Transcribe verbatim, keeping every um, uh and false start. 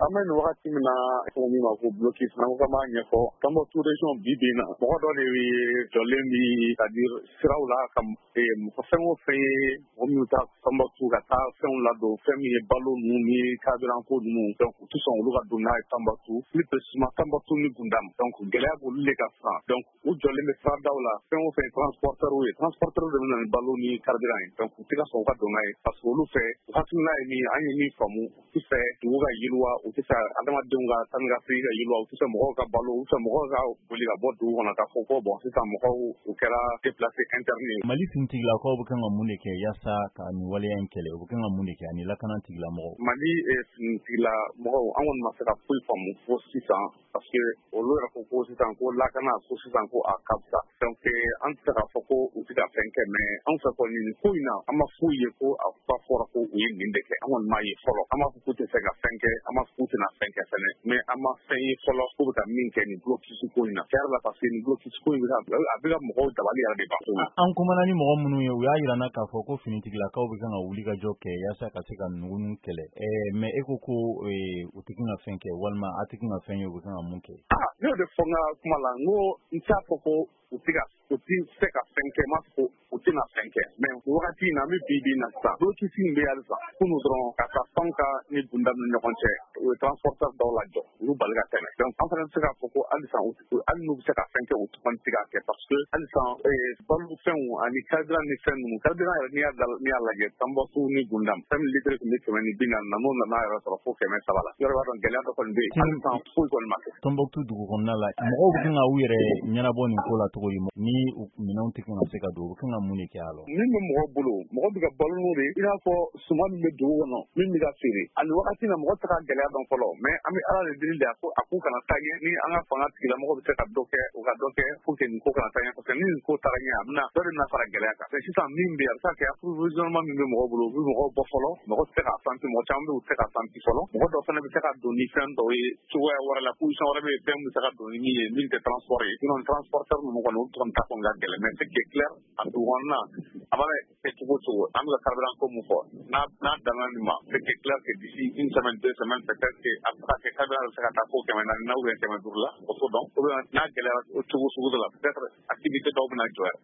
An bɛ nin wagati min na ko min ma ko bloqué n'an ko k'an b'a ɲɛfɔ Tɔnbukutu région bi bi in na mɔgɔ dɔ de jɔlen bi c'est-à-dire siraw la ka mɔgɔ fɛn o fɛn ye mɔgɔ min ta Tɔnbukutu ka taa fɛnw ladon fɛn min ye balo ninnu ni carburant ko ninnu donc u tɛ sɔn olu ka don n'a ye Tɔnbukutu plus précisément Tɔnbukutu ni Gundam donc gɛlɛya b'olu de kan sisan donc u jɔlen bɛ siradaw la fɛn o fɛn transporteur ye transporteur de bɛ na ni balo ni carburant ye donc u tɛ ka sɔn u ka don n'a ye parce que olu fɛ u hakilina ye min ye an ye min faamu u tɛ fɛ dugu ka yiriwa u tɛ fɛ adamadenw ka taa ni ka segin ka yiriwa u tɛ fɛ mɔgɔw ka balo u tɛ fɛ mɔgɔw ka boli ka bɔ dugu kɔnɔ k'a fɔ ko bon sisan mɔgɔw u kɛra déplacé interne ye. Mali finitigilakaw bɛ kan ka mun de kɛ yaasa ka nin waleya in kɛlɛ u bɛ kan ka mun de kɛ ani lakana tigilamɔgɔw. Mali finitigilamaw an kɔni ma se ka foyi faamu fo sisan parce que olu yɛrɛ ko ko sisan ko lakana ko sisan ko a ka fisa donc an tɛ se k'a fɔ ko u tɛ ka fɛn kɛ mais an fɛ kɔni nin ko in na an ma foyi ye ko a ba fɔra ko u ye nin de kɛ an kɔni m'a ye fɔlɔ an m'a fɔ k'u tɛ se ka fɛn kɛ an m'a fɔ k'u tɛna fɛn kɛ fɛnɛ mais an ma fɛn ye fɔlɔ k'u bɛ ka min kɛ nin blocus ko in na tiɲɛ la parce que nin blocus ko in bɛ ka a bɛ ka mɔgɔw dabali yɛrɛ de ban. An kumana ni mɔgɔ minnu ye u y'a yira n na k'a fɔ ko finitigilakaw bɛ kan ka wuli ka jɔ kɛ yaasa ka se ka ninnu kɛlɛ mais e ko ko u tɛ kan ka fɛn kɛ walima a tɛ kan ka fɛn ye u bɛ kan ka mun kɛ. Ah ne y'o de fɔ n ka kuma la n ko n t'a fɔ ko u tɛ ka u tɛ se ka fɛn kɛ n m'a fɔ ko u tɛna fɛn kɛ mais wagati in na an bɛ bi bi in na sisan blocus in bɛ halisa kunun dɔrɔn ka taa Fanga ni Gundam ni ɲɔgɔn cɛ u ye transporteur dɔw lajɔ u y'u bali ka tɛmɛ donc an fana bɛ se k'a fɔ ko halisa hali n'u bɛ se ka fɛn kɛ u kɔni tɛ k'a kɛ parce que halisa balo fɛnw ani carburant ni fɛn ninnu carburant yɛrɛ n'i y'a n'i y'a lajɛ Tɔnbukutu ni Gundam fɛn min litre tun bɛ kɛmɛ ni bi naani na n'o nana yɛrɛ sɔrɔ fo kɛmɛ saba la yɔrɔ b'a dɔn gɛlɛya dɔ kɔni bɛ yen halisa foyi kɔni ma kɛ. Tɔnbukutu dugu kɔnɔna la mɔgɔw bɛ kan ka u yɛrɛ ɲɛnabɔ nin ko la cogo di ni minɛnw tɛ kan ka se ka don u bɛ kan ka mun de kɛ a la. Min bɛ mɔgɔ bolo mɔgɔ bɛ ka balo n'o de i n'a fɔ suman min bɛ dugu kɔnɔ min bɛ ka feere ani wagati na mɔgɔ tɛ ka gɛlɛya dɔn fɔlɔ mais an bɛ ala de deli de a ko a k'u kana taa ɲɛ ni an ka fanga tigilamɔgɔ bɛ se ka dɔ kɛ u ka dɔ kɛ pour que nin ko kana taa ɲɛ parce que ni nin ko taara ɲɛ a bɛna dɔ de bɛna fara gɛlɛya kan mais sisan min bɛ yen a bɛ se ka kɛ approvisionnement min bɛ mɔgɔ bolo u bɛ mɔgɔw bɔ fɔlɔ mɔgɔ tɛ se k'a santi mɔgɔ caman bɛ u tɛ se k'a santi fɔlɔ mɔgɔ dɔ fana bɛ se ka don ni fɛn dɔw ye cogoya wɛrɛ la position wɛrɛ bɛ yen fɛn bɛ se ka don ni min ye min tɛ transport ye sinon transporteur ninnu kɔni olu kɔni ta kɔni ka gɛlɛn mais c'est clair a dugu kɔnɔna a mana kɛ cogo cogo an bɛ ka carburant ko mun fɔ n'a n'a danna nin ma c'est clair que d'ici une semaine deux semaines peut-être que a bɛ se ka kɛ carburant bɛ se ka taa fo kɛmɛ naani na ou bien kɛmɛ duuru la o t'o dɔn ou bien n'a gɛlɛyara cogo sugu dɔ la peut-être activité dɔw bɛna jɔ yɛrɛ.